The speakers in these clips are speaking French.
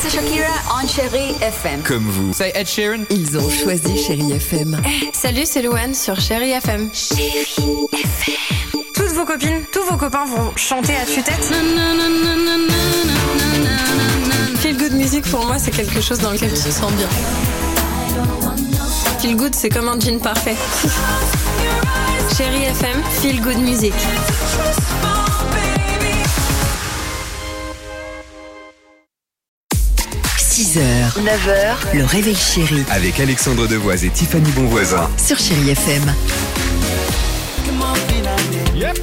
c'est Shakira on Chérie FM. Comme vous. C'est Ed Sheeran. Ils ont choisi Chérie FM. Salut, c'est Louane sur Chérie FM. Toutes vos copines, tous vos copains vont chanter à tue-tête. Feel good music pour moi, c'est quelque chose dans lequel tu te sens bien. Feel good, c'est comme un jean parfait. Chérie FM, feel good music. – 6h, 9h, le réveil chéri Avec Alexandre Devoise et Tiffany Bonvoisin. sur Chérie FM. Yep.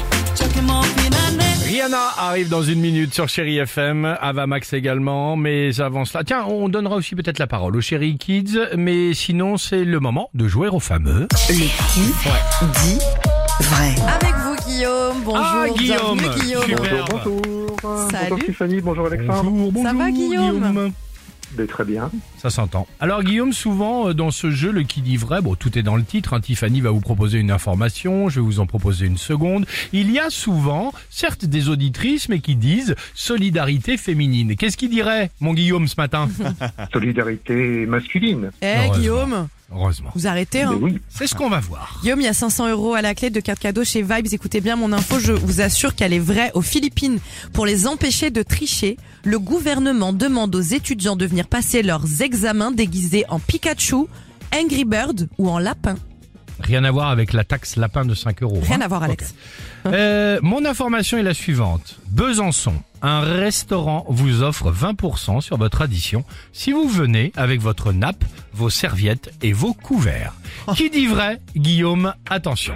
Rihanna arrive dans une minute sur Chérie FM, Ava Max également, mais avant cela, tiens, on donnera aussi peut-être la parole aux Chérie Kids, mais sinon c'est le moment de jouer au fameux... Le qui dit vrai. Avec vous Guillaume, bonjour, Ah, Guillaume, bienvenue Guillaume. super. Bonjour. Salut. Bonjour Tiffany, bonjour Alexandre. Bonjour, Ça va, Guillaume Très bien. Ça s'entend. Alors Guillaume, souvent dans ce jeu, le qui dit vrai, bon tout est dans le titre, hein, Tiffany va vous proposer une information, je vais vous en proposer une seconde. Il y a souvent, certes des auditrices, mais qui disent solidarité féminine. Qu'est-ce qu'il dirait, mon Guillaume, ce matin? Solidarité masculine. Heureusement. Guillaume, Heureusement. vous arrêtez hein. Mais oui. C'est ce qu'on va voir. Guillaume, il y a 500 € à la clé de carte cadeau chez Vibes. Écoutez bien mon info, je vous assure qu'elle est vraie. Aux Philippines, pour les empêcher de tricher, le gouvernement demande aux étudiants de venir passer leurs examens déguisés en Pikachu, Angry Bird ou en lapin. Rien à voir avec la taxe lapin de 5 €. Rien hein. à voir, Alex. Ok. Mon information est la suivante. Besançon, un restaurant vous offre 20% sur votre addition si vous venez avec votre nappe, vos serviettes et vos couverts. Qui dit vrai, Guillaume? Attention.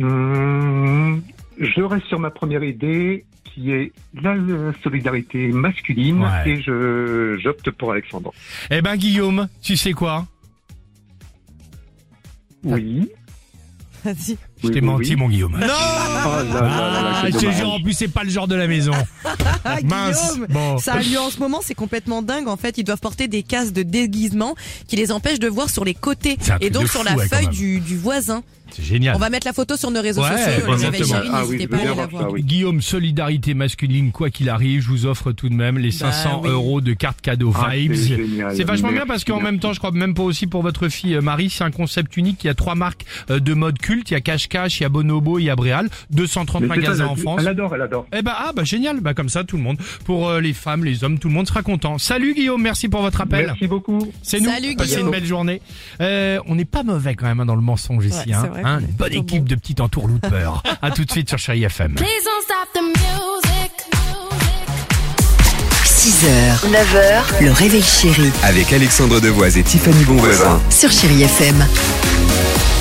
Je reste sur ma première idée qui est la solidarité masculine Ouais. et j'opte pour Alexandre. Eh ben Guillaume, tu sais quoi? Oui. Vas-y. Je t'ai Oui, menti, oui. mon Guillaume. Oh là là là là, Ah, quel je te dommage. jure, en plus, c'est pas le genre de la maison. Ah, Mince. Guillaume, Bon. ça a lieu en ce moment, c'est complètement dingue. En fait, ils doivent porter des casques de déguisement qui les empêchent de voir sur les côtés C'est un et truc donc de sur fou, la ouais, quand feuille même. du voisin. C'est génial. On va mettre la photo sur nos réseaux Ouais, sociaux. Les réveils exactement. chéris, Ah oui, n'hésitez je pas veux à aller bien la voir voir. ça, oui. Guillaume, solidarité masculine, quoi qu'il arrive, je vous offre tout de même les 500 oui. € de carte cadeau Ah, Vibes. c'est génial. C'est vachement bien Merci, parce qu'en merci. même temps, je crois même pas aussi pour votre fille Marie, c'est un concept unique. Il y a 3 marques de mode culte. Il y a Cache Cache, il y a Bonobo, il y a Bréal. 230 Mais c'est magasins ça, en France. Elle adore, elle adore. Eh ben, génial. Bah, comme ça, tout le monde. Pour les femmes, les hommes, tout le monde sera content. Salut Guillaume, merci pour votre appel. Merci beaucoup. C'est nous. Salut, Passez Guillaume. une belle journée. On n'est pas mauvais quand même dans le mensonge ici. Ouais, hein. c'est vrai Hein, qu'on est une bonne plutôt équipe bon. de petits entourloupeurs. À tout de suite sur Chérie FM. Please don't stop the music. 6h, 9h, le réveil chéri Avec Alexandre Devoise et Tiffany Bonvoisin. sur Chérie FM.